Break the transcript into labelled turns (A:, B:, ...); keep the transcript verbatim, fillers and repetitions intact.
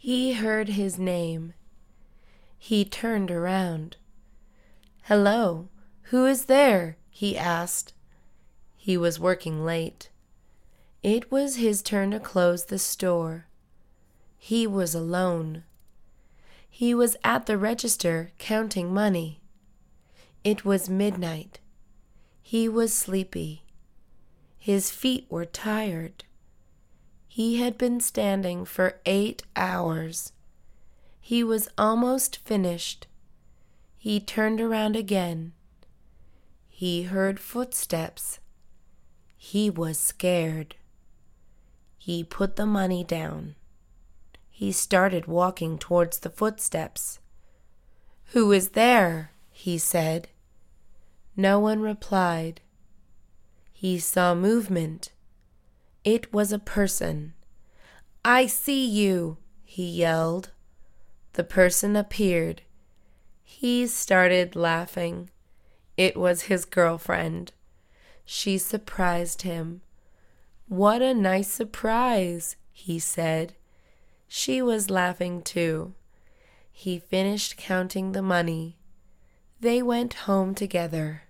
A: He heard his name. He turned around. "Hello, who is there?" he asked. He was working late. It was his turn to close the store. He was alone. He was at the register counting money. It was midnight. He was sleepy. His feet were tired. He had been standing for eight hours. He was almost finished. He turned around again. He heard footsteps. He was scared. He put the money down. He started walking towards the footsteps. "Who is there?" he said. No one replied. He saw movement. It was a person. "I see you," he yelled. The person appeared. He started laughing. It was his girlfriend. She surprised him. "What a nice surprise," he said. She was laughing too. He finished counting the money. They went home together.